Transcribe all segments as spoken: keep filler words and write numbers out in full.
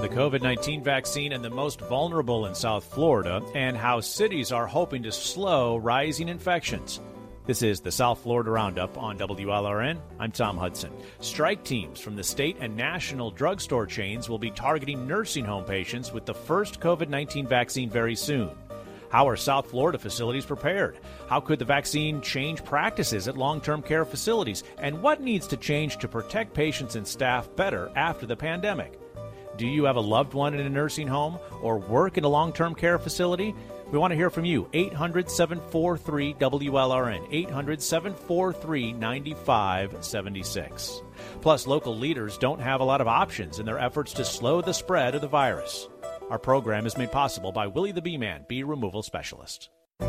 COVID nineteen vaccine and the most vulnerable in South Florida, and how cities are hoping to slow rising infections. This is the South Florida Roundup on W L R N. I'm Tom Hudson. Strike teams from the state and national drugstore chains will be targeting nursing home patients with the first COVID nineteen vaccine very soon. How are South Florida facilities prepared? How could the vaccine change practices at long-term care facilities? And what needs to change to protect patients and staff better after the pandemic? Do you have a loved one in a nursing home or work in a long-term care facility? We want to hear from you. eight hundred, seven four three, W L R N. eight hundred, seven four three, nine five seven six. Plus, local leaders don't have a lot of options in their efforts to slow the spread of the virus. Our program is made possible by Willie the Bee Man, bee removal specialist.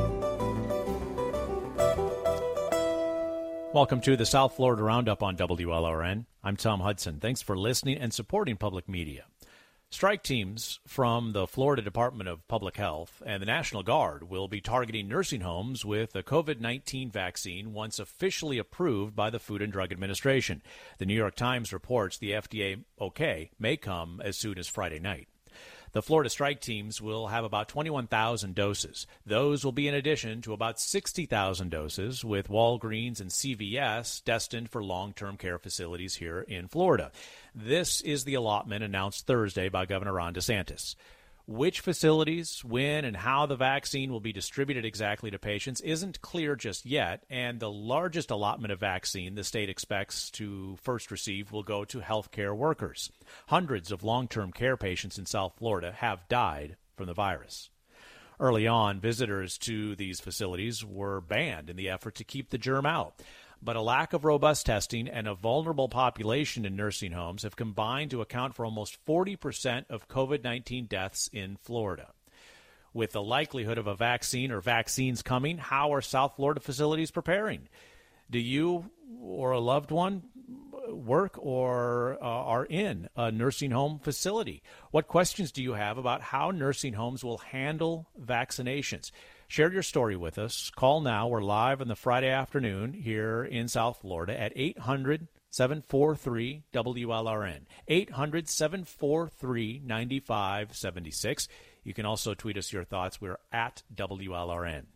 Welcome to the South Florida Roundup on W L R N. I'm Tom Hudson. Thanks for listening and supporting public media. Strike teams from the Florida Department of Public Health and the National Guard will be targeting nursing homes with a COVID nineteen vaccine once officially approved by the Food and Drug Administration. The New York Times reports the F D A okay may come as soon as Friday night. The Florida strike teams will have about twenty-one thousand doses. Those will be in addition to about sixty thousand doses with Walgreens and C V S destined for long-term care facilities here in Florida. This is the allotment announced Thursday by Governor Ron DeSantis. Which facilities, when, and how the vaccine will be distributed exactly to patients isn't clear just yet, and the largest allotment of vaccine the state expects to first receive will go to healthcare workers. Hundreds of long-term care patients in South Florida have died from the virus. Early on, visitors to these facilities were banned in the effort to keep the germ out. But a lack of robust testing and a vulnerable population in nursing homes have combined to account for almost forty percent of COVID nineteen deaths in Florida. With the likelihood of a vaccine or vaccines coming, how are South Florida facilities preparing? Do you or a loved one work or uh, are in a nursing home facility? What questions do you have about how nursing homes will handle vaccinations? Share your story with us. Call now. We're live on the Friday afternoon here in South Florida at eight hundred, seven four three, W L R N. eight hundred, seven four three, nine five seven six. You can also tweet us your thoughts. We're at W L R N.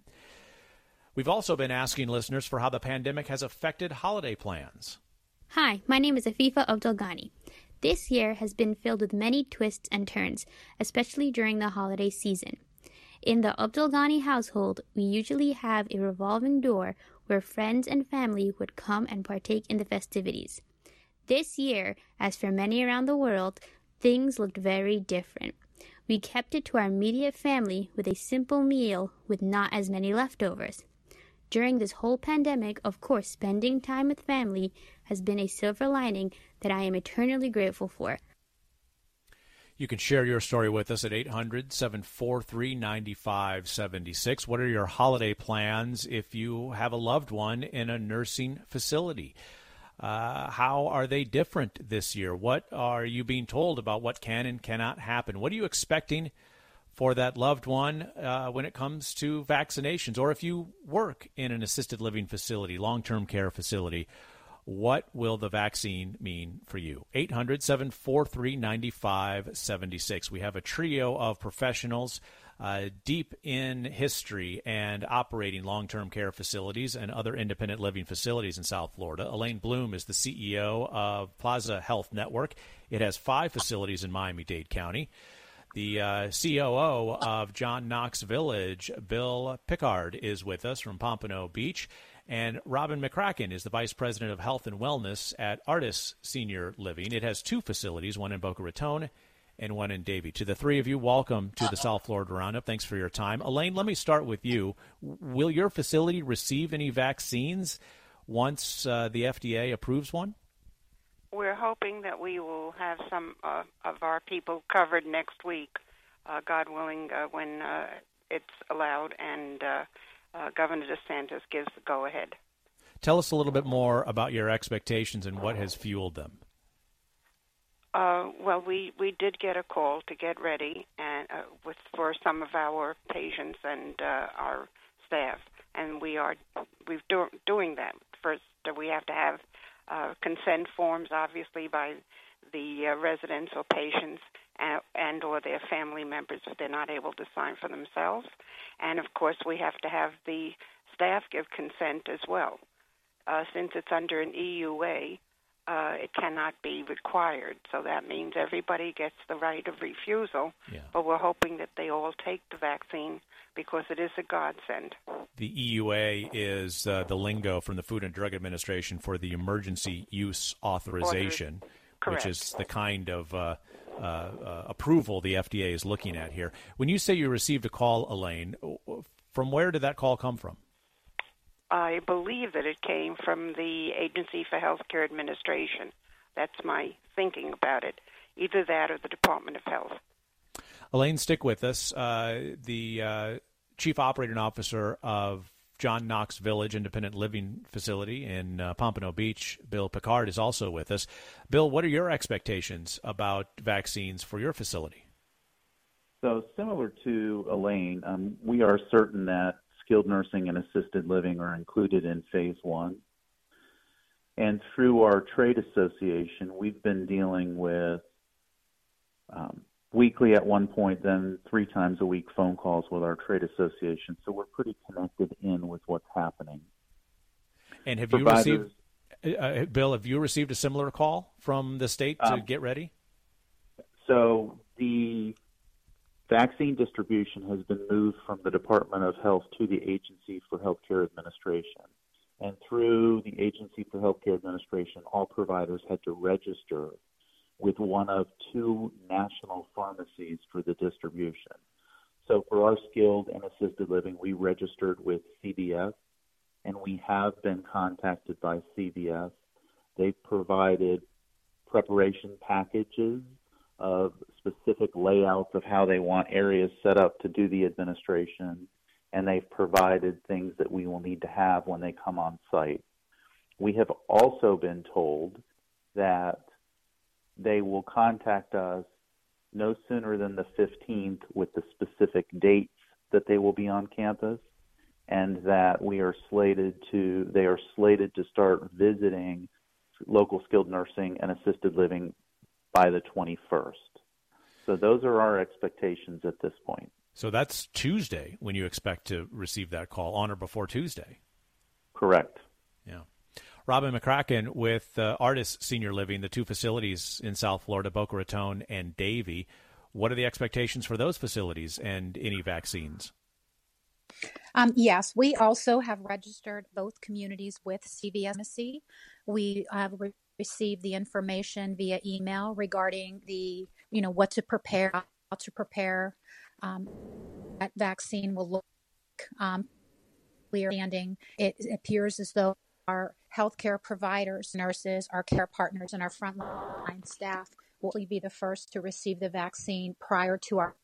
We've also been asking listeners for how the pandemic has affected holiday plans. Hi, my name is Afifa Abdelghani. This year has been filled with many twists and turns, especially during the holiday season. In the Abdelghani household, we usually have a revolving door where friends and family would come and partake in the festivities. This year, as for many around the world, things looked very different. We kept it to our immediate family with a simple meal with not as many leftovers. During this whole pandemic, of course, spending time with family has been a silver lining that I am eternally grateful for. You can share your story with us at eight hundred, seven four three, nine five seven six. What are your holiday plans if you have a loved one in a nursing facility? Uh, how are they different this year? What are you being told about what can and cannot happen? What are you expecting for that loved one uh, when it comes to vaccinations? Or if you work in an assisted living facility, long-term care facility, what will the vaccine mean for you? eight hundred, seven four three, nine five seven six. We have a trio of professionals uh, deep in history and operating long-term care facilities and other independent living facilities in South Florida. Elaine Bloom is the C E O of Plaza Health Network. It has five facilities in Miami-Dade County. The uh, C O O of John Knox Village, Bill Pickard, is with us from Pompano Beach. And Robin McCracken is the Vice President of Health and Wellness at Artis Senior Living. It has two facilities, one in Boca Raton and one in Davie. To the three of you, welcome to the South Florida Roundup. Thanks for your time. Elaine, let me start with you. Will your facility receive any vaccines once uh, the F D A approves one? We're hoping that we will have some uh, of our people covered next week, uh, God willing, uh, when uh, it's allowed and uh, uh, Governor DeSantis gives the go-ahead. Tell us a little bit more about your expectations and what has fueled them. Uh, well, we, we did get a call to get ready and uh, with for some of our patients and uh, our staff, and we are we're do, doing that. First, uh, we have to have uh, consent forms, obviously, by the uh, residents or patients, and, and or their family members if they're not able to sign for themselves. And, of course, we have to have the staff give consent as well. Uh, since it's under an E U A, uh, it cannot be required. So that means everybody gets the right of refusal, yeah. but we're hoping that they all take the vaccine because it is a godsend. The E U A is uh, the lingo from the Food and Drug Administration for the Emergency Use Authorization, Correct. which is the kind of uh, uh, uh, approval the F D A is looking at here. When you say you received a call, Elaine, from where did that call come from? I believe that it came from the Agency for Healthcare Administration. That's my thinking about it. Either that or the Department of Health. Elaine, stick with us. Uh, the uh, Chief Operating Officer of John Knox Village Independent Living Facility in uh, Pompano Beach, Bill Picard, is also with us. Bill, what are your expectations about vaccines for your facility? So similar to Elaine, um, we are certain that skilled nursing and assisted living are included in phase one. And through our trade association, we've been dealing with um, weekly at one point, then three times a week phone calls with our trade association. So we're pretty connected in with what's happening. And have Providers, you received, uh, Bill, have you received a similar call from the state to um, get ready? So the vaccine distribution has been moved from the Department of Health to the Agency for Healthcare Administration. And through the Agency for Healthcare Administration, all providers had to register with one of two national pharmacies for the distribution. So for our skilled and assisted living, we registered with C V S, and we have been contacted by C V S. They've provided preparation packages of specific layouts of how they want areas set up to do the administration, and they've provided things that we will need to have when they come on site. We have also been told that they will contact us no sooner than the fifteenth with the specific dates that they will be on campus, and that we are slated to, they are slated to start visiting local skilled nursing and assisted living by the twenty-first. So those are our expectations at this point. So that's Tuesday when you expect to receive that call, on or before Tuesday. Correct. Yeah. Robin McCracken with uh, Artis Senior Living, the two facilities in South Florida, Boca Raton and Davie. What are the expectations for those facilities and any vaccines? Um, yes, we also have registered both communities with C V S. We have re- received the information via email regarding the, you know, what to prepare, how to prepare. Um, that vaccine will look um, clear. Standing. It appears as though our healthcare providers, nurses, our care partners, and our frontline staff will be the first to receive the vaccine prior to our.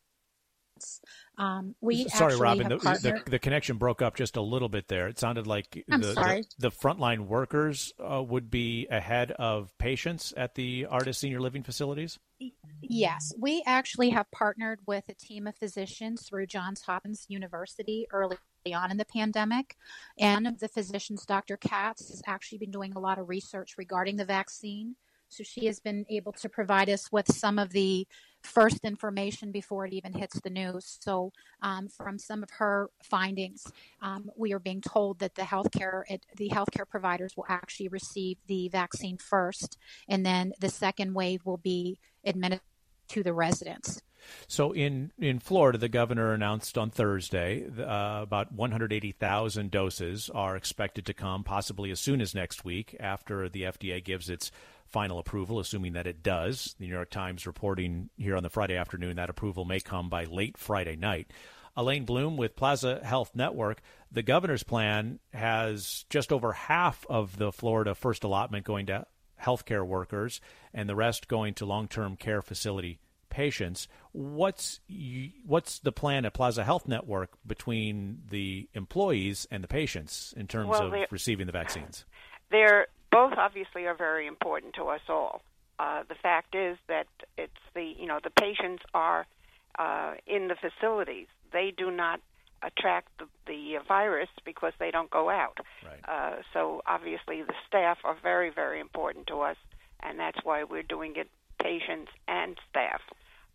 Um, we sorry, actually Robin, have the, partnered... the, the connection broke up just a little bit there. It sounded like I'm the, sorry. the, the frontline workers uh, would be ahead of patients at the Artis Senior Living facilities? Yes, we actually have partnered with a team of physicians through Johns Hopkins University early on in the pandemic. And one of the physicians, Doctor Katz, has actually been doing a lot of research regarding the vaccine. So she has been able to provide us with some of the first information before it even hits the news. So um, from some of her findings, um, we are being told that the healthcare it, the healthcare providers will actually receive the vaccine first, and then the second wave will be administered to the residents. So in, in Florida, the governor announced on Thursday uh, about one hundred eighty thousand doses are expected to come possibly as soon as next week after the F D A gives its final approval, assuming that it does. The New York Times reporting here on the Friday afternoon that approval may come by late Friday night. Elaine Bloom with Plaza Health Network. The governor's plan has just over half of the Florida first allotment going to healthcare workers and the rest going to long-term care facility patients. What's what's the plan at Plaza Health Network between the employees and the patients in terms well, of receiving the vaccines? They're both obviously are very important to us all. Uh, the fact is that it's the you know the patients are uh, in the facilities. They do not attract the, the virus because they don't go out. Right. Uh, so obviously the staff are very, very important to us, and that's why we're doing it, patients and staff.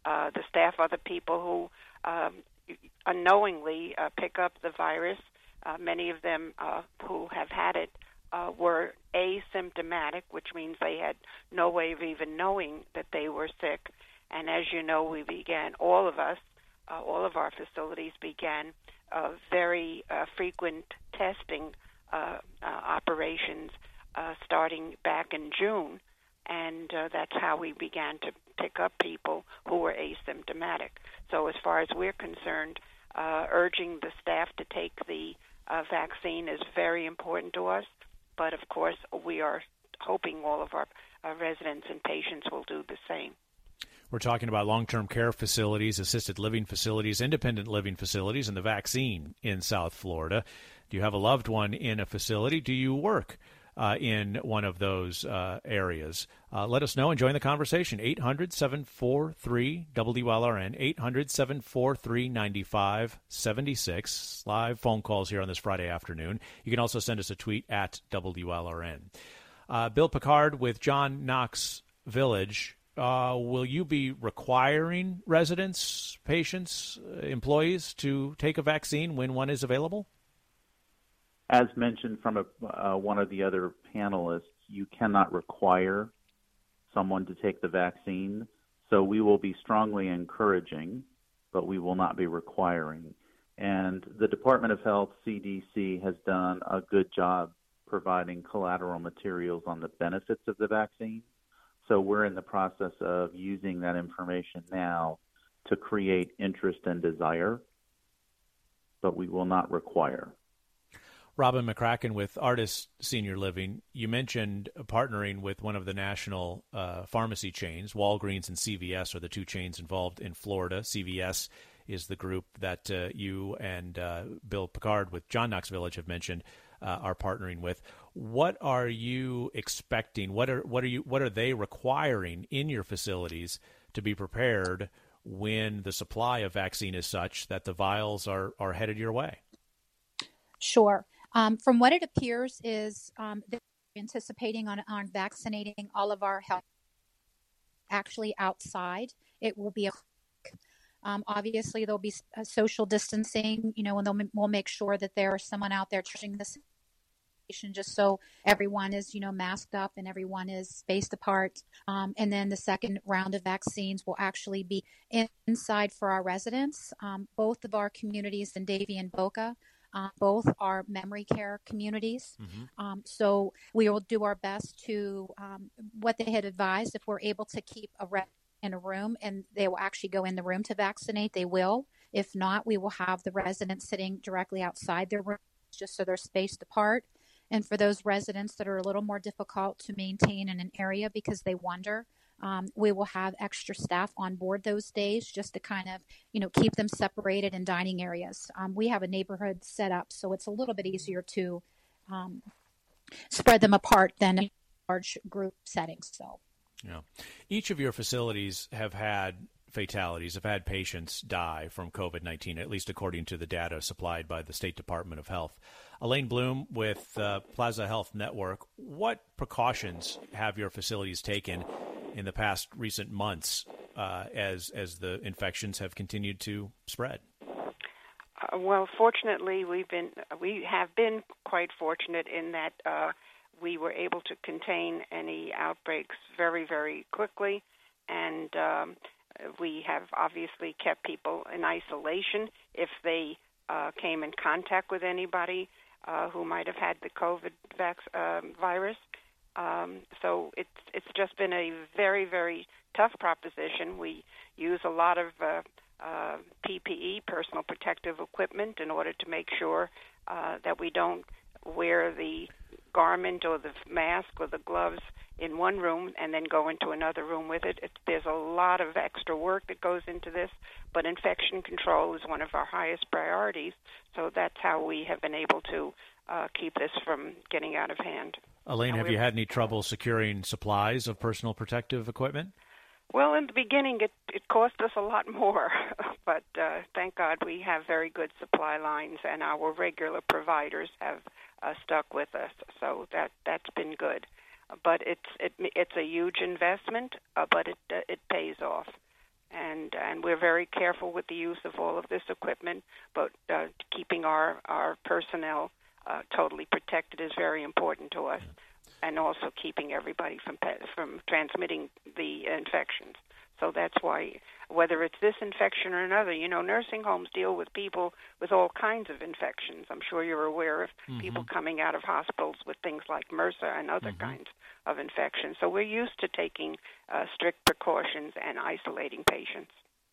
Uh, the staff are the people who um, unknowingly uh, pick up the virus. Uh, many of them uh, who have had it uh, were asymptomatic, which means they had no way of even knowing that they were sick. And as you know, we began, all of us, uh, all of our facilities began uh, very uh, frequent testing uh, uh, operations uh, starting back in June. And uh, that's how we began to pick up people who were asymptomatic. So as far as we're concerned, uh, urging the staff to take the uh, vaccine is very important to us. But, of course, we are hoping all of our uh, residents and patients will do the same. We're talking about long-term care facilities, assisted living facilities, independent living facilities, and the vaccine in South Florida. Do you have a loved one in a facility? Do you work uh, in one of those uh, areas? Uh, let us know and join the conversation. eight hundred, seven four three, W L R N, eight hundred, seven four three, nine five seven six. Live phone calls here on this Friday afternoon. You can also send us a tweet at W L R N. Uh, Bill Picard with John Knox Village. Uh, will you be requiring residents, patients, uh, employees to take a vaccine when one is available? As mentioned from a, uh, one of the other panelists, you cannot require someone to take the vaccine. So we will be strongly encouraging, but we will not be requiring. And the Department of Health, C D C, has done a good job providing collateral materials on the benefits of the vaccine. So we're in the process of using that information now to create interest and desire, but we will not require. Robin McCracken with Artis Senior Living, you mentioned partnering with one of the national uh, pharmacy chains. Walgreens and C V S are the two chains involved in Florida. C V S is the group that uh, you and uh, Bill Picard with John Knox Village have mentioned uh, are partnering with. What are you expecting? What are what are you what are they requiring in your facilities to be prepared when the supply of vaccine is such that the vials are, are headed your way? Sure. Um, from what it appears is um, they're anticipating on, on vaccinating all of our health actually outside. It will be a Um, obviously, there'll be a social distancing, you know, and they'll, we'll make sure that there is someone out there charging this just so everyone is, you know, masked up and everyone is spaced apart. Um, and then the second round of vaccines will actually be in, inside for our residents. Um, both of our communities in Davie and Boca, uh, both are memory care communities. Mm-hmm. Um, so we will do our best to um, what they had advised. If we're able to keep a rep in a room and they will actually go in the room to vaccinate, they will. If not, we will have the residents sitting directly outside their rooms just so they're spaced apart. And for those residents that are a little more difficult to maintain in an area because they wander, um, we will have extra staff on board those days just to kind of, you know, keep them separated in dining areas. Um, we have a neighborhood set up, so it's a little bit easier to um, spread them apart than a large group setting. So. Yeah. Each of your facilities have had fatalities, have had patients die from COVID nineteen, at least according to the data supplied by the State Department of Health. Elaine Bloom with uh, Plaza Health Network, what precautions have your facilities taken in the past recent months uh, as as the infections have continued to spread? Uh, well, fortunately, we've been we have been quite fortunate in that uh, we were able to contain any outbreaks very, very quickly, and um, we have obviously kept people in isolation if they uh, came in contact with anybody uh, who might have had the COVID vac- uh, virus. Um, so it's it's just been a very, very tough proposition. We use a lot of uh, uh, P P E, personal protective equipment, in order to make sure uh, that we don't wear the garment or the mask or the gloves in one room and then go into another room with it. It's, there's a lot of extra work that goes into this, but infection control is one of our highest priorities, so that's how we have been able to uh, keep this from getting out of hand. Elaine, and have you had any trouble securing supplies of personal protective equipment? Well, in the beginning, it, it cost us a lot more, but uh, thank God we have very good supply lines, and our regular providers have uh, stuck with us, so that, that's been good. But it's it, it's a huge investment, uh, but it uh, it pays off, and and we're very careful with the use of all of this equipment, but uh, keeping our, our personnel uh, totally protected is very important to us, and also keeping everybody from from transmitting the infections. So that's why, whether it's this infection or another, you know, nursing homes deal with people with all kinds of infections. I'm sure you're aware of mm-hmm. people coming out of hospitals with things like MRSA and other mm-hmm. kinds of infections. So we're used to taking uh, strict precautions and isolating patients.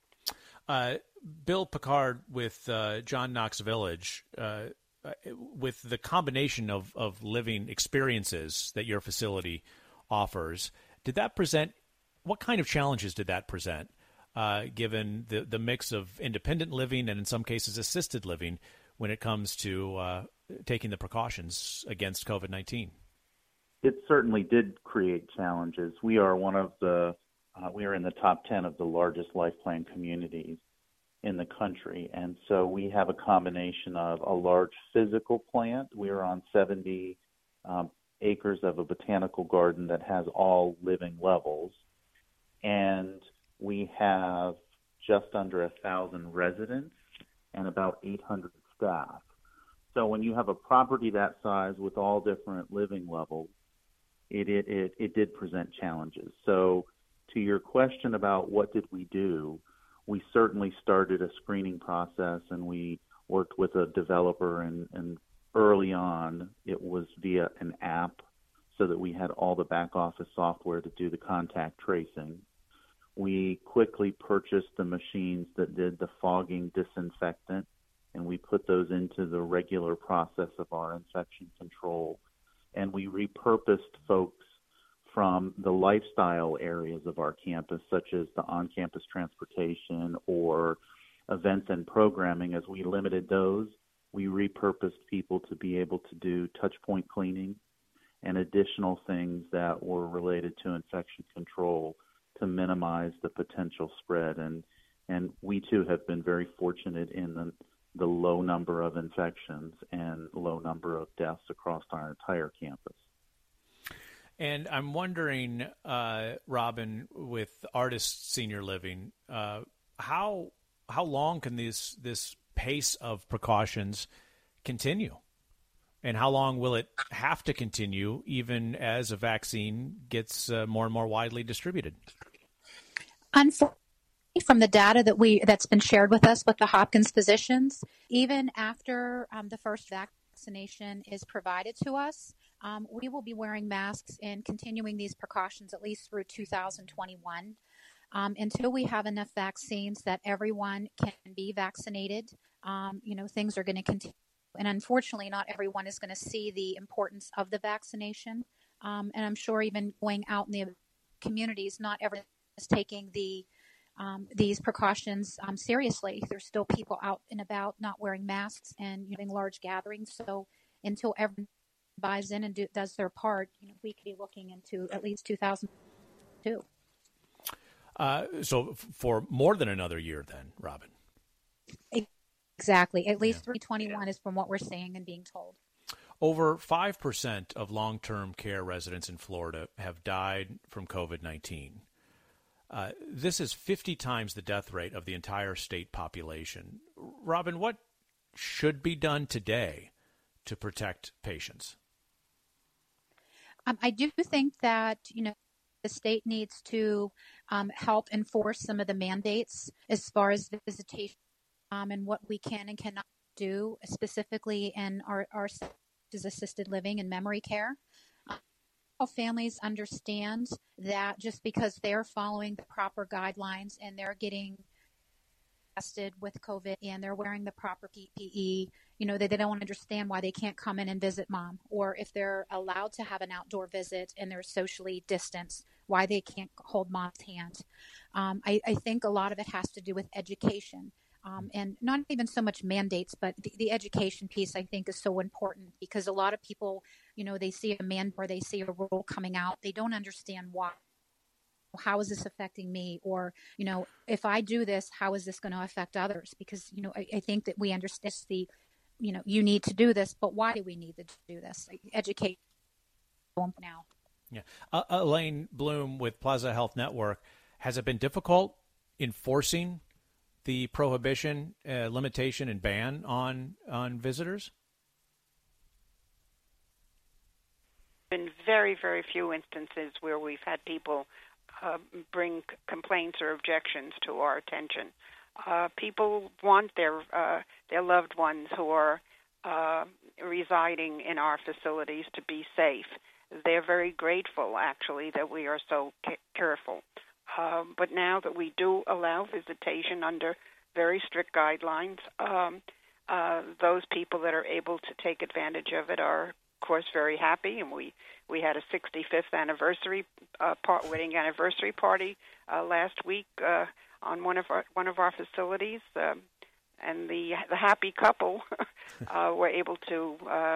Uh, Bill Picard with uh, John Knox Village, uh, with the combination of, of living experiences that your facility offers, did that present, what kind of challenges did that present, uh, given the, the mix of independent living and in some cases assisted living when it comes to uh, taking the precautions against COVID nineteen? It certainly did create challenges. We are one of the, uh, we are in the top ten of the largest life plan communities in the country. And so we have a combination of a large physical plant. We are on seventy um, acres of a botanical garden that has all living levels. And we have just under a thousand residents and about eight hundred staff. So when you have a property that size with all different living levels, it, it, it, it did present challenges. So to your question about what did we do, we certainly started a screening process, and we worked with a developer, and, and early on it was via an app so that we had all the back office software to do the contact tracing. We quickly purchased the machines that did the fogging disinfectant, and we put those into the regular process of our infection control. And we repurposed folks from the lifestyle areas of our campus, such as the on-campus transportation or events and programming. As we limited those, we repurposed people to be able to do touch point cleaning and additional things that were related to infection control to minimize the potential spread. And and we too have been very fortunate in the, the low number of infections and low number of deaths across our entire campus. And I'm wondering, uh, Robin, with Artist Senior Living, uh, how how long can this this pace of precautions continue? And how long will it have to continue even as a vaccine gets uh, more and more widely distributed? Unfortunately, from the data that we that's been shared with us with the Hopkins physicians, even after um, the first vaccination is provided to us, um, we will be wearing masks and continuing these precautions at least through two thousand twenty-one. Um, until we have enough vaccines that everyone can be vaccinated, um, you know, things are going to continue. And unfortunately, not everyone is going to see the importance of the vaccination. Um, and I'm sure even going out in the communities, not everyone is taking the um, these precautions um, seriously. There's still people out and about not wearing masks and using large gatherings. So until everyone buys in and do, does their part, you know, we could be looking into at least two thousand two. Uh, so f- for more than another year then, Robin. Exactly. At least yeah. three twenty-one is from what we're seeing and being told. Over five percent of long-term care residents in Florida have died from COVID nineteen. Uh, this is fifty times the death rate of the entire state population. Robin, what should be done today to protect patients? Um, I do think that, you know, the state needs to um, help enforce some of the mandates as far as visitation um, and what we can and cannot do, specifically in our, our assisted living and memory care. Um, all families understand that just because they're following the proper guidelines and they're getting tested with COVID and they're wearing the proper P P E, you know, they, they don't understand why they can't come in and visit mom, or if they're allowed to have an outdoor visit and they're socially distanced, why they can't hold mom's hand. Um, I, I think a lot of it has to do with education. Um, and not even so much mandates, but the, the education piece, I think, is so important because a lot of people, you know, they see a man or they see a rule coming out. They don't understand why. How is this affecting me? Or, you know, if I do this, how is this going to affect others? Because, you know, I, I think that we understand the, you know, you need to do this, but why do we need to do this? Like, educate now. Yeah. Uh, Elaine Bloom with Plaza Health Network. Has it been difficult enforcing the prohibition, uh, limitation, and ban on on visitors? Been very, very few instances where we've had people uh, bring c- complaints or objections to our attention. Uh, people want their uh, their loved ones who are uh, residing in our facilities to be safe. They're very grateful, actually, that we are so ca- careful. Uh, but now that we do allow visitation under very strict guidelines, um, uh, those people that are able to take advantage of it are, of course, very happy. And we, we had a sixty-fifth anniversary uh, part, wedding anniversary party uh, last week uh, on one of our one of our facilities, um, and the the happy couple uh, were able to uh,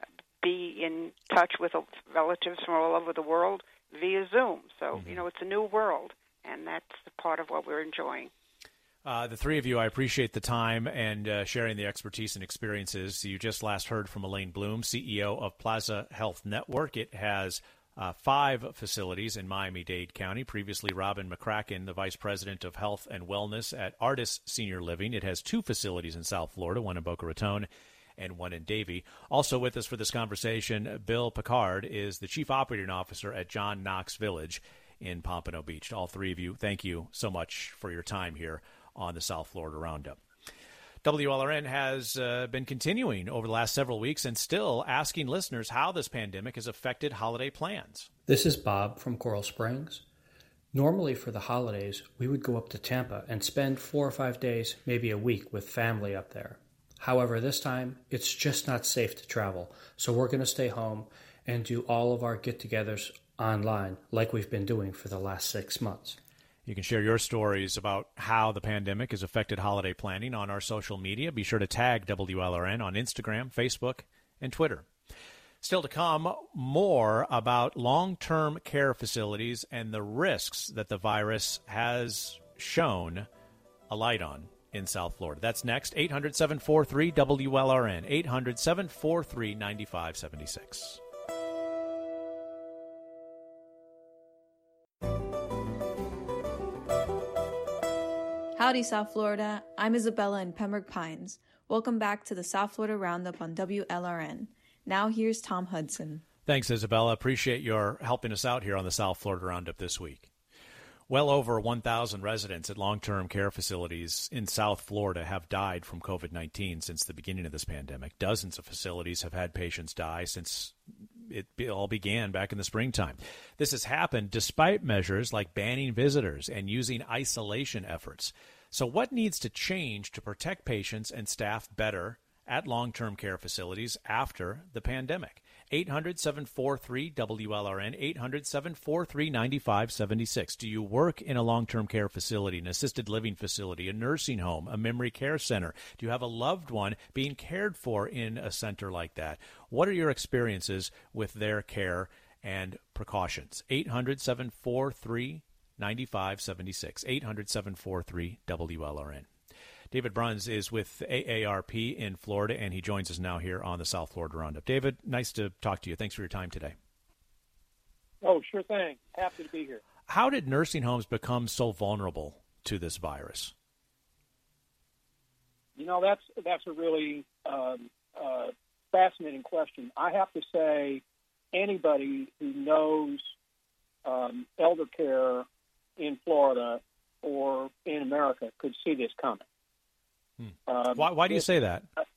be in touch with relatives from all over the world via Zoom. So, mm-hmm. you know, it's a new world, and that's part of what we're enjoying. Uh, the three of you, I appreciate the time and uh, sharing the expertise and experiences. You just last heard from Elaine Bloom, C E O of Plaza Health Network. It has uh, five facilities in Miami-Dade County. Previously, Robin McCracken, the Vice President of Health and Wellness at Artis Senior Living. It has two facilities in South Florida, one in Boca Raton and one in Davie. Also with us for this conversation, Bill Picard is the Chief Operating Officer at John Knox Village in Pompano Beach. To all three of you, thank you so much for your time here on the South Florida Roundup. W L R N has uh, been continuing over the last several weeks and still asking listeners how this pandemic has affected holiday plans. This is Bob from Coral Springs. Normally for the holidays, we would go up to Tampa and spend four or five days, maybe a week, with family up there. However, this time, it's just not safe to travel, so we're going to stay home and do all of our get-togethers online like we've been doing for the last six months. You can share your stories about how the pandemic has affected holiday planning on our social media. Be sure to tag W L R N on Instagram, Facebook, and Twitter. Still to come, more about long-term care facilities and the risks that the virus has shown a light on in South Florida. That's next. eight hundred, seven four three, W L R N. eight hundred, seven four three, nine five seven six. Howdy, South Florida. I'm Isabella in Pembroke Pines. Welcome back to the South Florida Roundup on W L R N. Now here's Tom Hudson. Thanks, Isabella. Appreciate your helping us out here on the South Florida Roundup this week. Well over one thousand residents at long-term care facilities in South Florida have died from COVID nineteen since the beginning of this pandemic. Dozens of facilities have had patients die since it all began back in the springtime. This has happened despite measures like banning visitors and using isolation efforts. So what needs to change to protect patients and staff better at long-term care facilities after the pandemic? eight hundred, seven four three, W L R N, eight hundred, seven four three, nine five seven six. Do you work in a long-term care facility, an assisted living facility, a nursing home, a memory care center? Do you have a loved one being cared for in a center like that? What are your experiences with their care and precautions? eight hundred, seven four three, nine five seven six, eight hundred, seven four three, W L R N. David Bruns is with A A R P in Florida, and he joins us now here on the South Florida Roundup. David, nice to talk to you. Thanks for your time today. Oh, sure thing. Happy to be here. How did nursing homes become so vulnerable to this virus? You know, that's that's a really um, uh, fascinating question. I have to say, anybody who knows um, elder care in Florida or in America could see this coming. Hmm. Um, why, why do you say that? Uh,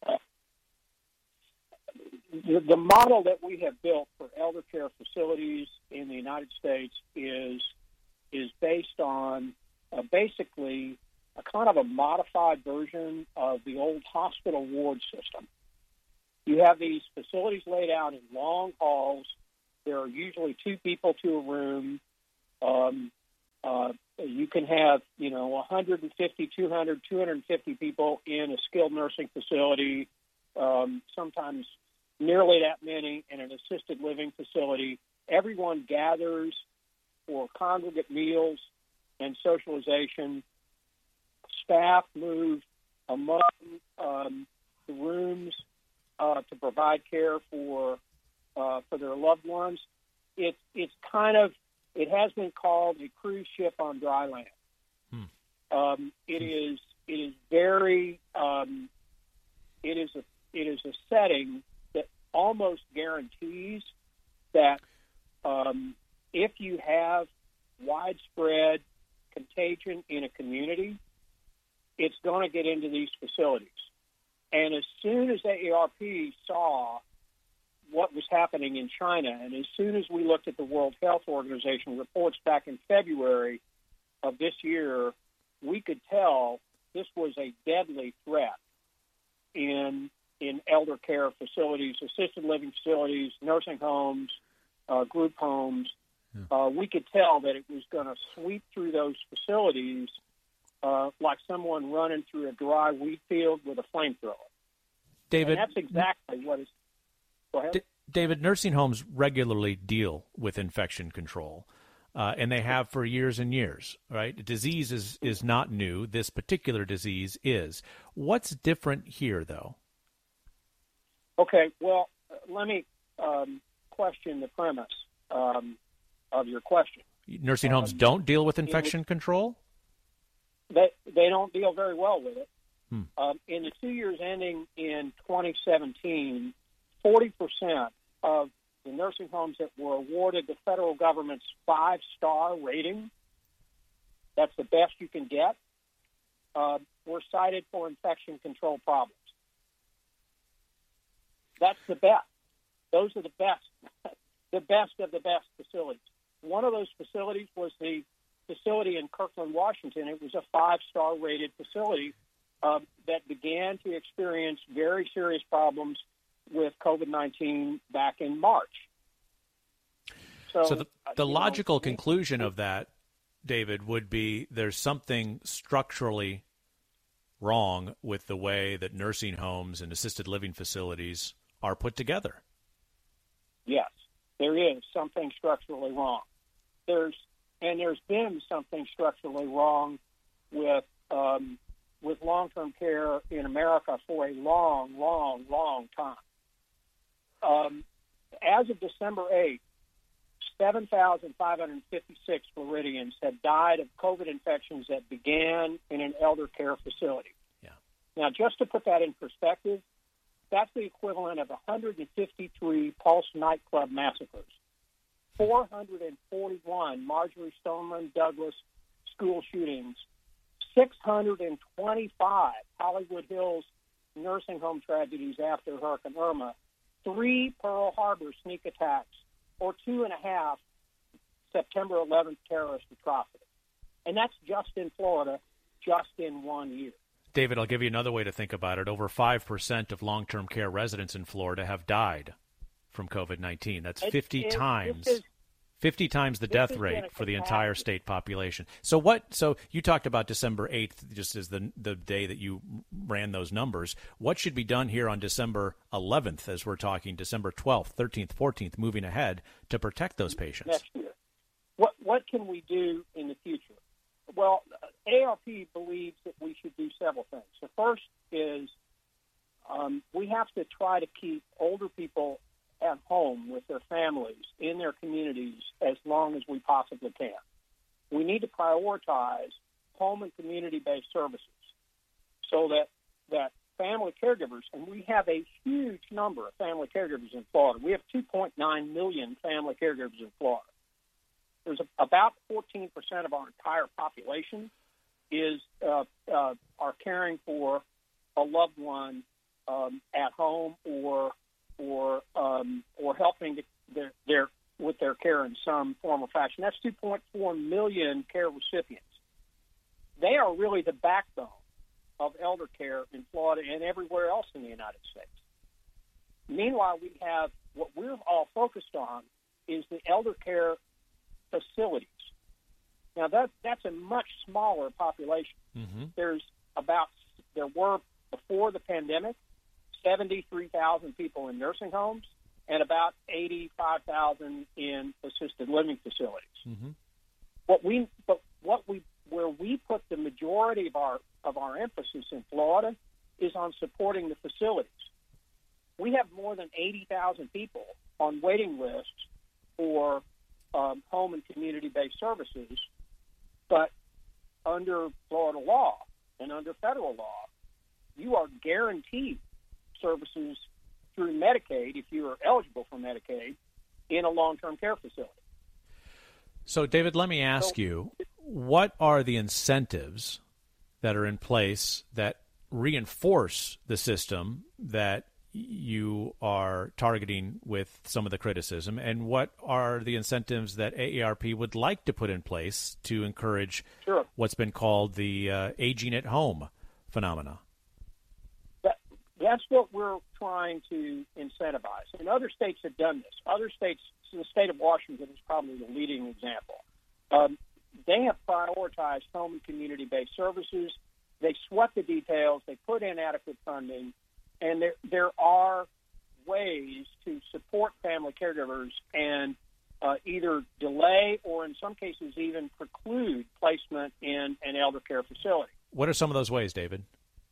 the, the model that we have built for elder care facilities in the United States is is based on uh, basically a kind of a modified version of the old hospital ward system. You have these facilities laid out in long halls. There are usually two people to a room. Um, uh, you can have, you know, one hundred fifty, two hundred, two hundred fifty people in a skilled nursing facility, um, sometimes nearly that many in an assisted living facility. Everyone gathers for congregate meals and socialization. Staff move among um, the rooms uh, to provide care for uh, for their loved ones. It's it's kind of it has been called a cruise ship on dry land, hmm. Um, it is it is very um, it is a it is a setting that almost guarantees that um, if you have widespread contagion in a community, it's going to get into these facilities. And as soon as A A R P saw what was happening in China, and as soon as we looked at the World Health Organization reports back in February of this year, we could tell this was a deadly threat in in elder care facilities, assisted living facilities, nursing homes, uh, group homes. Yeah. Uh, we could tell that it was going to sweep through those facilities uh, like someone running through a dry wheat field with a flamethrower. David, and that's exactly what is. Go ahead. D- David, nursing homes regularly deal with infection control. Uh, and they have for years and years, right? Disease is, is not new. This particular disease is. What's different here, though? Okay, well, let me um, question the premise um, of your question. Nursing homes um, don't deal with infection was, control? They, they don't deal very well with it. Hmm. Um, in the two years ending in twenty seventeen, forty percent of the nursing homes that were awarded the federal government's five-star rating, that's the best you can get, uh, were cited for infection control problems. That's the best. Those are the best, the best of the best facilities. One of those facilities was the facility in Kirkland, Washington. It was a five-star rated facility uh, that began to experience very serious problems with COVID nineteen back in March. So, so the, the logical know, conclusion of that, David, would be there's something structurally wrong with the way that nursing homes and assisted living facilities are put together. Yes, there is something structurally wrong. There's and there's been something structurally wrong with um, with long-term care in America for a long, long, long time. Um, as of December eighth, seven thousand five hundred fifty-six Floridians had died of COVID infections that began in an elder care facility. Yeah. Now, just to put that in perspective, that's the equivalent of one hundred fifty-three Pulse nightclub massacres, four hundred forty-one Marjorie Stoneman Douglas school shootings, six hundred twenty-five Hollywood Hills nursing home tragedies after Hurricane Irma, three Pearl Harbor sneak attacks, or two and a half September eleventh terrorist atrocities. And that's just in Florida, just in one year. David, I'll give you another way to think about it. Over five percent of long-term care residents in Florida have died from COVID nineteen. That's fifty it, it, times. Is, fifty times the death rate for the entire state population. So what? So you talked about December eighth, just as the the day that you ran those numbers. What should be done here on December eleventh, as we're talking December twelfth, thirteenth, fourteenth, moving ahead to protect those patients? Next year. What what can we do in the future? Well, A A R P believes that we should do several things. The first is um, we have to try to keep older people at home with their families, in their communities, as long as we possibly can. We need to prioritize home and community-based services so that, that family caregivers, and we have a huge number of family caregivers in Florida. We have two point nine million family caregivers in Florida. There's a, about fourteen percent of our entire population is uh, uh, are caring for a loved one um, at home or or um, or helping to, their, their with their care in some form or fashion. That's two point four million care recipients. They are really the backbone of elder care in Florida and everywhere else in the United States. Meanwhile, we have what we're all focused on is the elder care facilities. Now, that that's a much smaller population. Mm-hmm. There's about, there were, before the pandemic, seventy-three thousand people in nursing homes and about eighty-five thousand in assisted living facilities. Mm-hmm. What we, but what we, where we put the majority of our of our emphasis in Florida is on supporting the facilities. We have more than eighty thousand people on waiting lists for um, home and community-based services, but under Florida law and under federal law, you are guaranteed services through Medicaid, if you are eligible for Medicaid, in a long-term care facility. So, David, let me ask so, you, what are the incentives that are in place that reinforce the system that you are targeting with some of the criticism, and what are the incentives that A A R P would like to put in place to encourage sure. what's been called the uh, aging at home phenomena? That, that's what we're trying to incentivize. And other states have done this. Other states, so the state of Washington is probably the leading example. Um, they have prioritized home and community-based services. They sweat the details. They put in adequate funding. And there there are ways to support family caregivers and uh, either delay or in some cases even preclude placement in an elder care facility. What are some of those ways, David?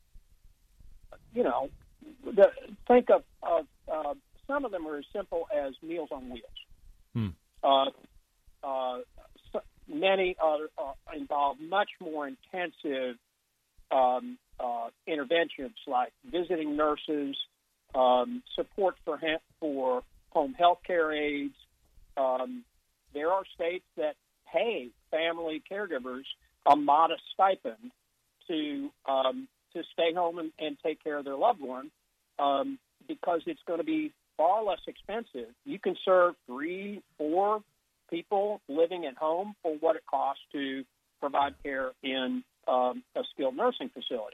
You know, the, think of, of uh, some of them are as simple as Meals on Wheels. Hmm. Uh, uh, so many are, uh, involve much more intensive um Uh, interventions like visiting nurses, um, support for ha- for home health care aides. Um, there are states that pay family caregivers a modest stipend to um, to stay home and, and take care of their loved one um, because it's going to be far less expensive. You can serve three, four people living at home for what it costs to provide care in um, a skilled nursing facility.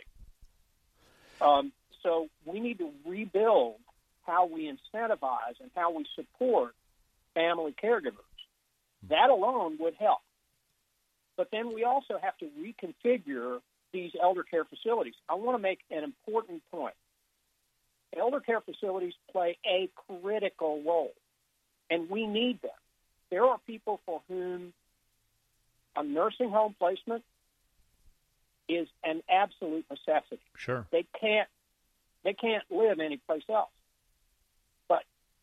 Um, so we need to rebuild how we incentivize and how we support family caregivers. That alone would help. But then we also have to reconfigure these elder care facilities. I want to make an important point. Elder care facilities play a critical role, and we need them. There are people for whom a nursing home placement is an absolute necessity. Sure. They can't they can't live anyplace else. But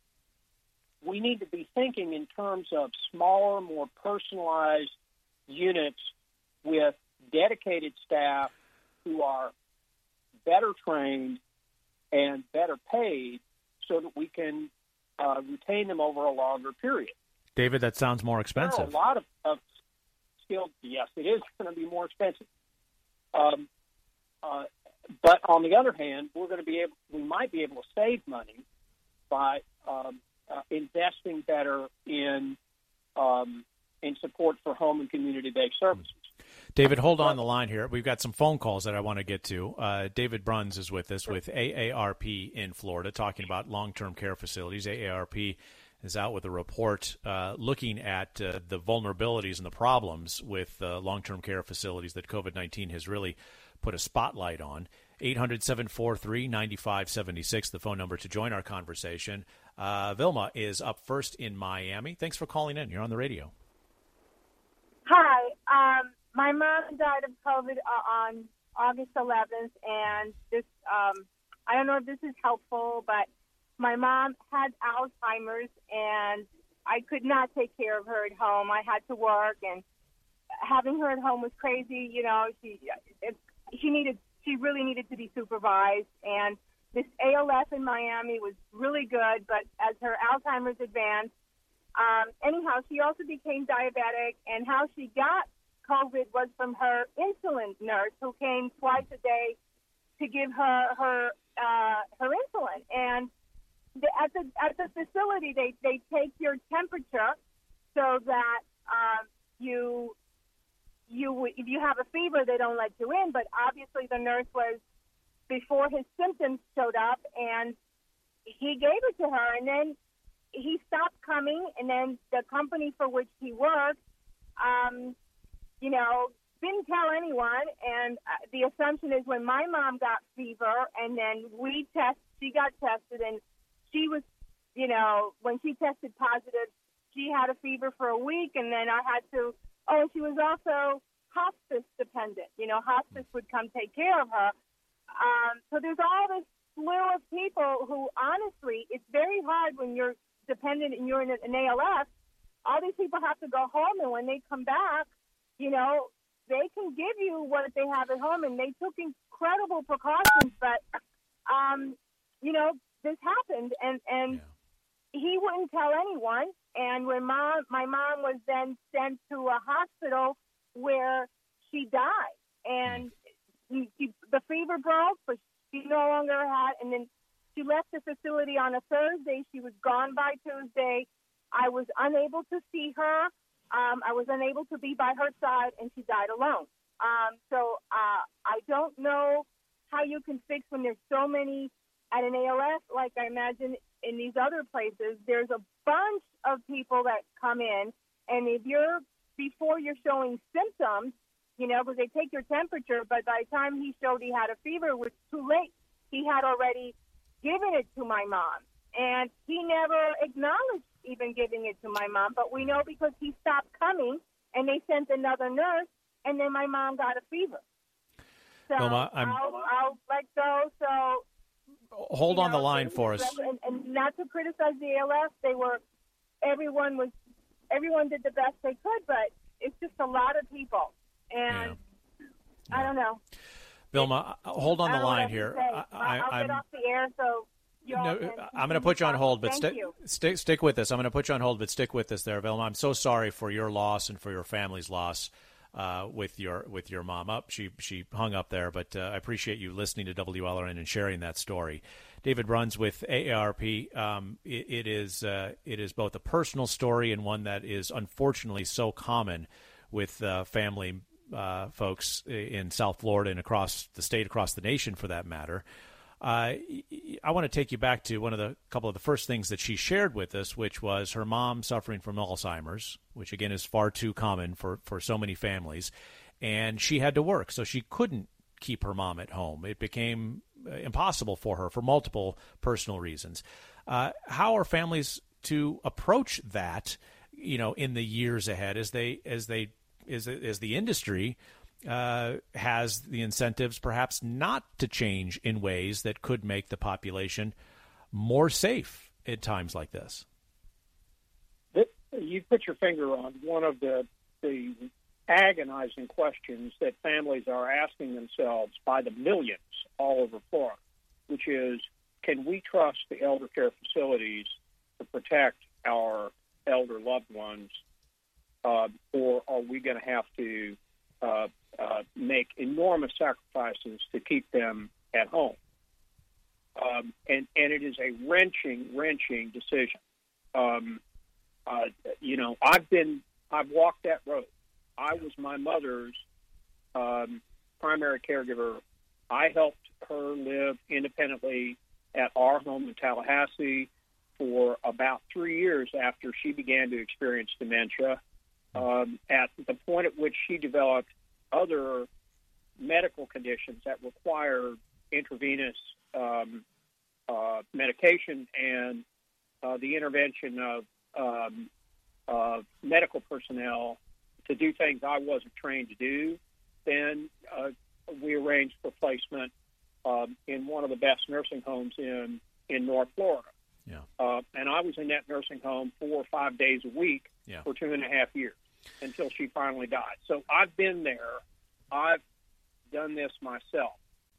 we need to be thinking in terms of smaller, more personalized units with dedicated staff who are better trained and better paid so that we can uh, retain them over a longer period. David, that sounds more expensive. There are a lot of, of skilled, yes, it is going to be more expensive. Um, uh, but on the other hand, we're going to be able, we might be able to save money by um, uh, investing better in um, in support for home and community-based services. David, hold on the line here. We've got some phone calls that I want to get to. Uh, David Bruns is with us with A A R P in Florida, talking about long-term care facilities. A A R P is out with a report uh, looking at uh, the vulnerabilities and the problems with uh, long-term care facilities that COVID nineteen has really put a spotlight on. eight hundred, seven four three, nine five seven six, the phone number to join our conversation. Uh, Vilma is up first in Miami. Thanks for calling in. You're on the radio. Hi. Um, my mom died of COVID uh, on August eleventh, and this um, I don't know if this is helpful, but my mom had Alzheimer's, and I could not take care of her at home. I had to work, and having her at home was crazy. You know, she it, she needed she really needed to be supervised, and this A L F in Miami was really good. But as her Alzheimer's advanced, um, anyhow, she also became diabetic, and how she got COVID was from her insulin nurse, who came twice a day to give her her uh, her insulin. And the, at the at the facility, they, they take your temperature so that um, you you if you have a fever, they don't let you in. But obviously, the nurse was before his symptoms showed up, and he gave it to her, and then he stopped coming. And then the company for which he worked, um, you know, didn't tell anyone. And uh, the assumption is when my mom got fever, and then we test, she got tested, and she was, you know, when she tested positive, she had a fever for a week, and then I had to, oh, and she was also hospice dependent. You know, hospice would come take care of her. Um, so there's all this slew of people who, honestly, it's very hard when you're dependent and you're in an A L F. All these people have to go home, and when they come back, you know, they can give you what they have at home, and they took incredible precautions. But, um, you know, this happened, and, and yeah. he wouldn't tell anyone. And when mom, my mom was then sent to a hospital where she died, and mm. she, the fever broke, but she no longer had, and then she left the facility on a Thursday. She was gone by Tuesday. I was unable to see her. Um, I was unable to be by her side, and she died alone. Um, so uh, I don't know how you can fix when there's so many at an A L S, like I imagine in these other places. There's a bunch of people that come in, and if you're, before you're showing symptoms, you know, because they take your temperature, but by the time he showed he had a fever, it was too late. He had already given it to my mom, and he never acknowledged even giving it to my mom, but we know because he stopped coming, and they sent another nurse, and then my mom got a fever. So Wilma, I'm... I'll, I'll let go. So hold on know, the line for us. And, and not to criticize the A L S, they were, everyone was, everyone did the best they could, but it's just a lot of people, and yeah. Yeah. I don't know. Vilma, hold on the line here. I, I, I'll I'm, get off the air, so you no, I'm going to put you on hold, but st- stick stick with us. I'm going to put you on hold, but stick with us there, Vilma. I'm so sorry for your loss and for your family's loss uh, with your with your mom. Up, she she hung up there, but uh, I appreciate you listening to W L R N and sharing that story. David Bruns with A A R P. Um, it, it is uh, it is both a personal story and one that is unfortunately so common with uh, family uh, folks in South Florida and across the state, across the nation, for that matter. Uh, I want to take you back to one of the couple of the first things that she shared with us, which was her mom suffering from Alzheimer's, which again is far too common for, for so many families. And she had to work, so she couldn't keep her mom at home. It became impossible for her for multiple personal reasons. Uh, how are families to approach that, you know, in the years ahead as they, as they, as, as the industry Uh, has the incentives perhaps not to change in ways that could make the population more safe at times like this? You put your finger on one of the, the agonizing questions that families are asking themselves by the millions all over Florida, which is, can we trust the elder care facilities to protect our elder loved ones, uh, or are we going to have to uh, Uh, make enormous sacrifices to keep them at home? Um, and, and it is a wrenching, wrenching decision. Um, uh, you know, I've been, I've walked that road. I was my mother's um, primary caregiver. I helped her live independently at our home in Tallahassee for about three years after she began to experience dementia, um, at the point at which she developed other medical conditions that require intravenous um, uh, medication and uh, the intervention of um, uh, medical personnel to do things I wasn't trained to do. Then uh, we arranged for placement um, in one of the best nursing homes in, in North Florida. Yeah. Uh, and I was in that nursing home four or five days a week yeah. for two and a half years. Until she finally died. So I've been there. I've done this myself.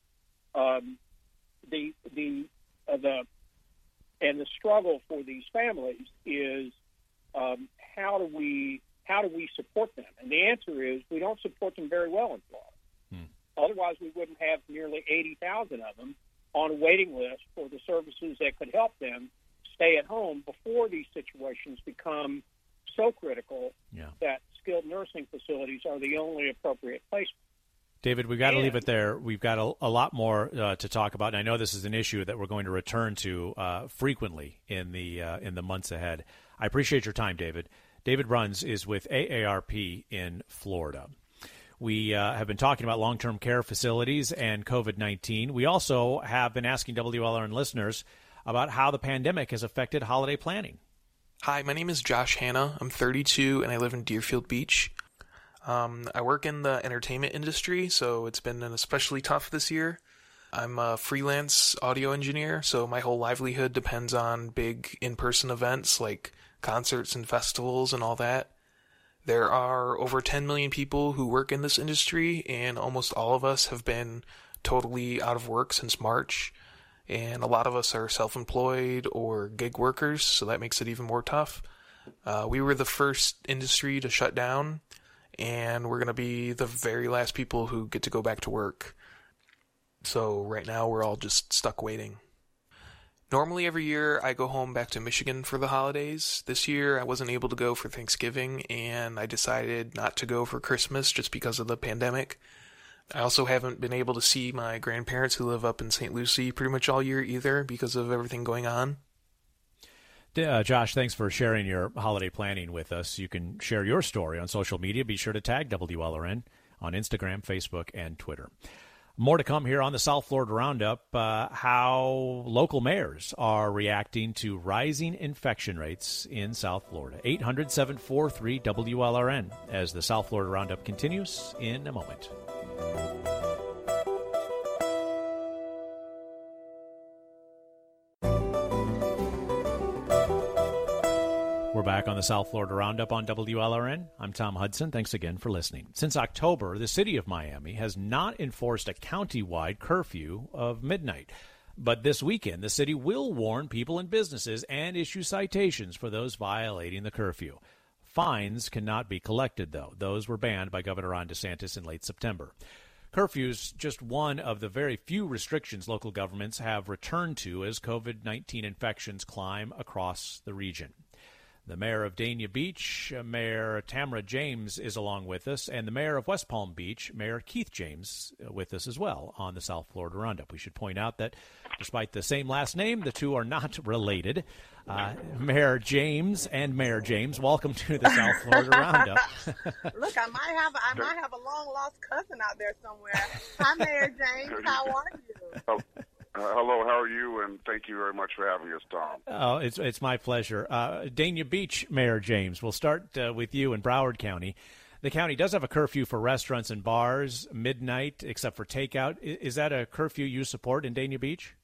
Um, the the uh, the and the struggle for these families is um, how do we how do we support them? And the answer is we don't support them very well in Florida. Hmm. Otherwise, we wouldn't have nearly eighty thousand of them on a waiting list for the services that could help them stay at home before these situations become so critical yeah. that skilled nursing facilities are the only appropriate placement. David, we've got to leave it there. We've got a, a lot more uh, to talk about, and I know this is an issue that we're going to return to uh, frequently in the uh, in the months ahead. I appreciate your time, David. David Bruns is with A A R P in Florida. We uh, have been talking about long-term care facilities and COVID nineteen. We also have been asking W L R N listeners about how the pandemic has affected holiday planning. Hi, my name is Josh Hanna. I'm thirty-two and I live in Deerfield Beach. Um, I work in the entertainment industry, so it's been especially tough this year. I'm a freelance audio engineer, so my whole livelihood depends on big in-person events like concerts and festivals and all that. There are over ten million people who work in this industry, and almost all of us have been totally out of work since March. And a lot of us are self-employed or gig workers, so that makes it even more tough. Uh, we were the first industry to shut down, and we're going to be the very last people who get to go back to work. So right now we're all just stuck waiting. Normally every year I go home back to Michigan for the holidays. This year I wasn't able to go for Thanksgiving, and I decided not to go for Christmas just because of the pandemic. I also haven't been able to see my grandparents who live up in Saint Lucie pretty much all year either because of everything going on. Uh, Josh, thanks for sharing your holiday planning with us. You can share your story on social media. Be sure to tag W L R N on Instagram, Facebook, and Twitter. More to come here on the South Florida Roundup, uh, how local mayors are reacting to rising infection rates in South Florida. eight hundred, seven four three, W L R N as the South Florida Roundup continues in a moment. We're back on the South Florida Roundup on W L R N. I'm Tom Hudson. Thanks again for listening. Since October, the city of Miami has not enforced a county-wide curfew of midnight. But this weekend, the city will warn people and businesses and issue citations for those violating the curfew. Fines cannot be collected, though. Those were banned by Governor Ron DeSantis in late September. Curfew's just one of the very few restrictions local governments have returned to as COVID nineteen infections climb across the region. The mayor of Dania Beach, Mayor Tamara James, is along with us, and the mayor of West Palm Beach, Mayor Keith James, with us as well on the South Florida Roundup. We should point out that despite the same last name, the two are not related. Uh, Mayor James and Mayor James, welcome to the South Florida Roundup. Look, I might have I might have a long lost cousin out there somewhere. Hi, Mayor James. How are you? Oh. Uh, hello, how are you? And thank you very much for having us, Tom. Oh, it's it's my pleasure. Uh, Dania Beach, Mayor James, we'll start uh, with you in Broward County. The county does have a curfew for restaurants and bars, midnight, except for takeout. Is, is that a curfew you support in Dania Beach?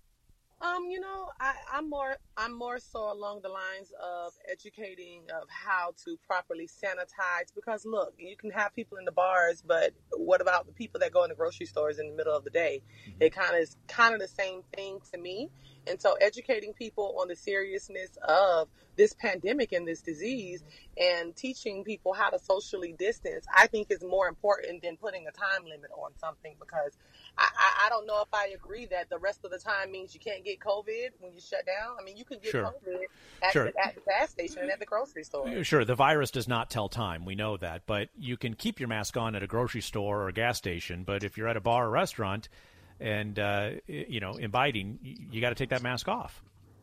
Um, you know, I, I'm more I'm more so along the lines of educating of how to properly sanitize, because look, you can have people in the bars, but what about the people that go in the grocery stores in the middle of the day? Mm-hmm. It kind of is kind of the same thing to me. And so educating people on the seriousness of this pandemic and this disease and teaching people how to socially distance, I think is more important than putting a time limit on something, because I, I, I don't know if I agree that the rest of the time means you can't get COVID when you shut down. I mean, you can get sure. COVID at, sure. the, at the gas station and at the grocery store. Sure, the virus does not tell time. We know that. But you can keep your mask on at a grocery store or a gas station. But if you're at a bar or restaurant and, uh, you know, inviting, you got to take that mask off.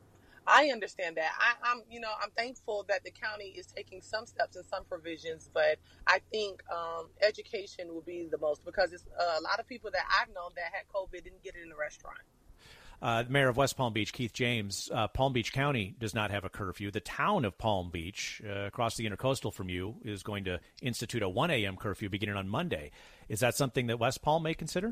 I understand that. I, I'm, you know, I'm thankful that the county is taking some steps and some provisions, but I think um, education will be the most, because it's uh, a lot of people that I've known that had COVID didn't get it in the restaurant. Uh, Mayor of West Palm Beach, Keith James, uh, Palm Beach County does not have a curfew. The town of Palm Beach, uh, across the intercoastal from you, is going to institute a one a.m. curfew beginning on Monday. Is that something that West Palm may consider?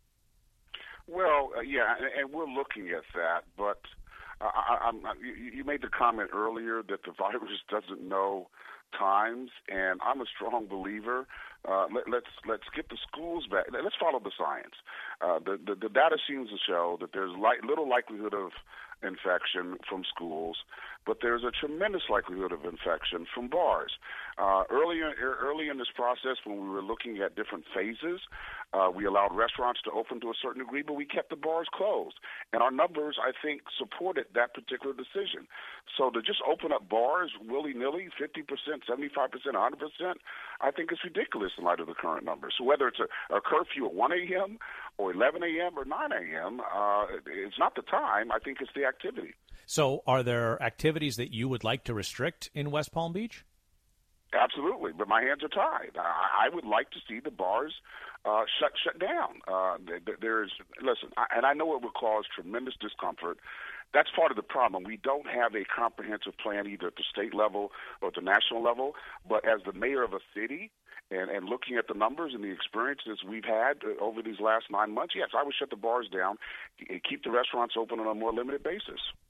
Well, uh, yeah, and, and we're looking at that, but I, I'm, you, you made the comment earlier that the virus doesn't know times, and I'm a strong believer. Uh, let, let's let's get the schools back. Let's follow the science. Uh, the, the the data seems to show that there's li- little likelihood of infection from schools, but there's a tremendous likelihood of infection from bars. Uh, early, early in this process, when we were looking at different phases, uh, we allowed restaurants to open to a certain degree, but we kept the bars closed. And our numbers, I think, supported that particular decision. So to just open up bars willy-nilly, fifty percent, seventy-five percent, one hundred percent, I think it's ridiculous in light of the current numbers. So whether it's a, a curfew at one a.m. or eleven a.m. or nine a.m., uh, it's not the time. I think it's the activity. So are there activities that you would like to restrict in West Palm Beach? Absolutely, but my hands are tied. I, I would like to see the bars uh, shut shut down. Uh, there's listen, I, and I know it would cause tremendous discomfort. That's part of the problem. We don't have a comprehensive plan either at the state level or at the national level. But as the mayor of a city, and, and looking at the numbers and the experiences we've had over these last nine months, yes, I would shut the bars down and keep the restaurants open on a more limited basis.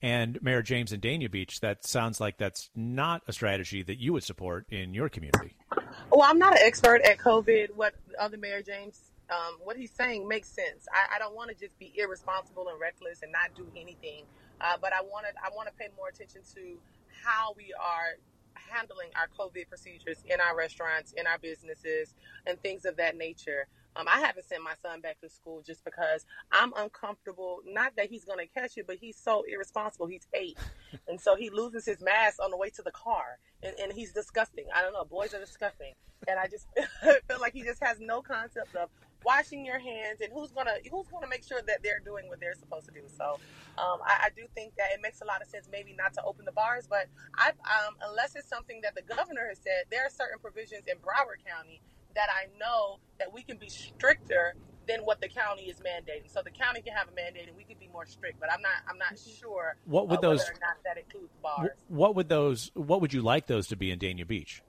And Mayor James in Dania Beach, that sounds like that's not a strategy that you would support in your community. Well, I'm not an expert at COVID. What other Mayor James, um, what he's saying makes sense. I, I don't want to just be irresponsible and reckless and not do anything. Uh, but I want to I want to pay more attention to how we are handling our COVID procedures in our restaurants, in our businesses, and things of that nature. Um, I haven't sent my son back to school just because I'm uncomfortable. Not that he's going to catch it, but he's so irresponsible. He's eight. And so he loses his mask on the way to the car. And, and he's disgusting. I don't know. Boys are disgusting. And I just feel like he just has no concept of washing your hands and who's going to who's gonna make sure that they're doing what they're supposed to do. So um, I, I do think that it makes a lot of sense maybe not to open the bars. But I, um, unless it's something that the governor has said, there are certain provisions in Broward County that I know that we can be stricter than what the county is mandating. So the county can have a mandate and we can be more strict, but I'm not I'm not sure what would uh, those, whether or not that includes bars. What would those what would you like those to be in Dania Beach?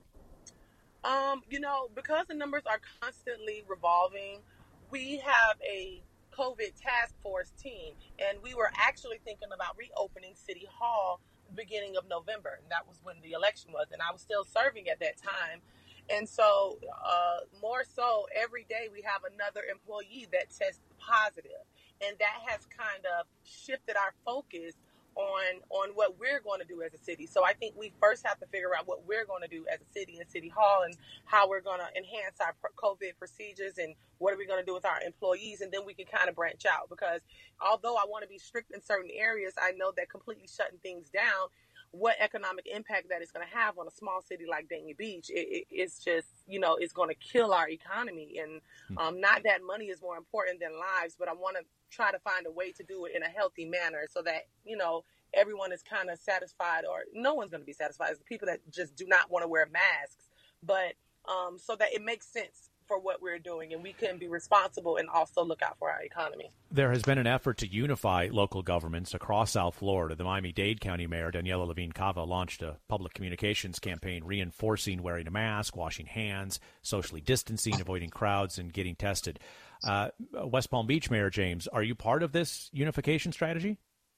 Um, you know, because the numbers are constantly revolving, we have a COVID task force team, and we were actually thinking about reopening City Hall beginning of November. And that was when the election was, and I was still serving at that time. And so uh, more so every day we have another employee that tests positive. And that has kind of shifted our focus on on what we're going to do as a city. So I think we first have to figure out what we're going to do as a city and City Hall and how we're going to enhance our COVID procedures and what are we going to do with our employees. And then we can kind of branch out, because although I want to be strict in certain areas, I know that completely shutting things down, what economic impact that is going to have on a small city like Dania Beach, it, it, it's just, you know, it's going to kill our economy. And um, not that money is more important than lives, but I want to try to find a way to do it in a healthy manner so that, you know, everyone is kind of satisfied, or no one's going to be satisfied. It's the people that just do not want to wear masks, but um, so that it makes sense for what we're doing and we can be responsible and also look out for our economy. There has been an effort to unify local governments across South Florida. The Miami-Dade County Mayor, Daniela Levine Cava, launched a public communications campaign reinforcing wearing a mask, washing hands, socially distancing, avoiding crowds, and getting tested. Uh, West Palm Beach Mayor James, are you part of this unification strategy?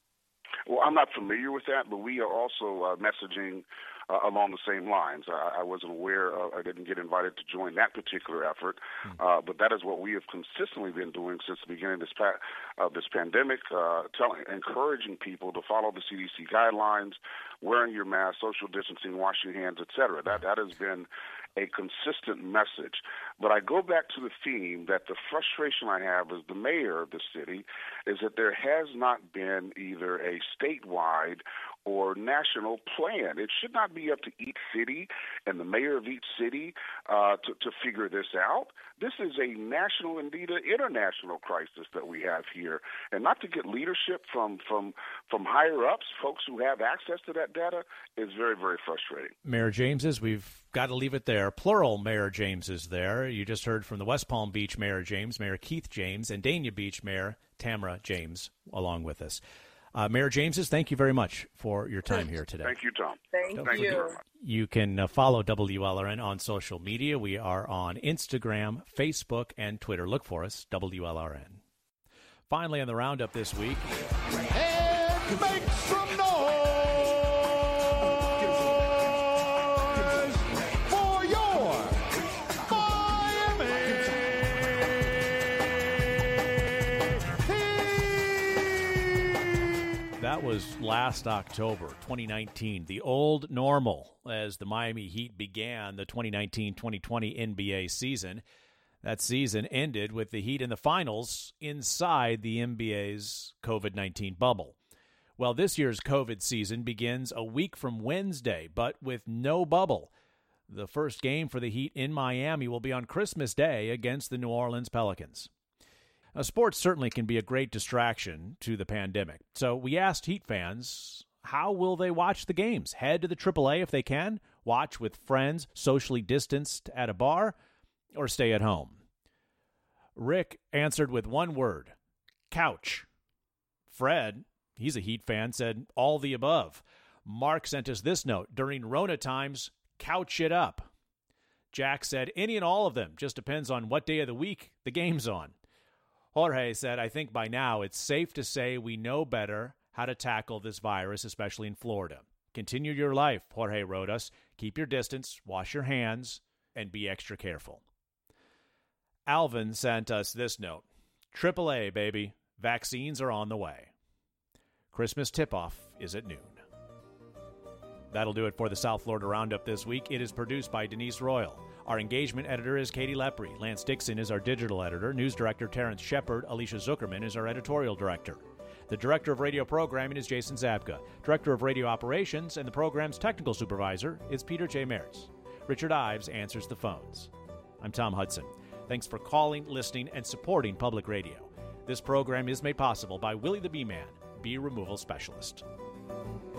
Well, I'm not familiar with that, but we are also uh, messaging uh, along the same lines. I, I wasn't aware, uh, I didn't get invited to join that particular effort, uh, but that is what we have consistently been doing since the beginning of this, pa- uh, this pandemic, uh, telling, encouraging people to follow the C D C guidelines, wearing your mask, social distancing, washing your hands, et cetera. That, that has been a consistent message. But I go back to the theme that the frustration I have as the mayor of the city is that there has not been either a statewide or national plan. It should not be up to each city and the mayor of each city uh, to, to figure this out. This is a national, indeed an international crisis that we have here. And not to get leadership from, from, from higher ups, folks who have access to that data, is very, very frustrating. Mayor Jameses, we've got to leave it there. Plural Mayor Jameses there. You just heard from the West Palm Beach Mayor James, Mayor Keith James, and Dania Beach Mayor Tamara James along with us. Uh, Mayor Jameses, thank you very much for your time here today. Thank you, Tom. Thank, Thank you. you. You can uh, follow W L R N on social media. We are on Instagram, Facebook, and Twitter. Look for us, W L R N. Finally, on the roundup this week. And make some noise for your Miami Heat. That was last October, twenty nineteen, the old normal, as the Miami Heat began the twenty nineteen twenty twenty N B A season. That season ended with the Heat in the finals inside the N B A's COVID nineteen bubble. Well, this year's COVID season begins a week from Wednesday, but with no bubble. The first game for the Heat in Miami will be on Christmas Day against the New Orleans Pelicans. Now, sports certainly can be a great distraction to the pandemic. So we asked Heat fans, how will they watch the games? Head to the triple A if they can, watch with friends socially distanced at a bar, or stay at home? Rick answered with one word, couch. Fred, he's a Heat fan, said all the above. Mark sent us this note, during Rona times, couch it up. Jack said any and all of them, just depends on what day of the week the game's on. Jorge said, I think by now it's safe to say we know better how to tackle this virus, especially in Florida. Continue your life, Jorge wrote us. Keep your distance, wash your hands, and be extra careful. Alvin sent us this note. triple A, baby. Vaccines are on the way. Christmas tip-off is at noon. That'll do it for the South Florida Roundup this week. It is produced by Denise Royal. Our engagement editor is Katie Lepre. Lance Dixon is our digital editor. News director Terrence Shepard. Alicia Zuckerman is our editorial director. The director of radio programming is Jason Zabka. Director of radio operations and the program's technical supervisor is Peter J. Mertz. Richard Ives answers the phones. I'm Tom Hudson. Thanks for calling, listening, and supporting public radio. This program is made possible by Willie the Bee Man, bee removal specialist.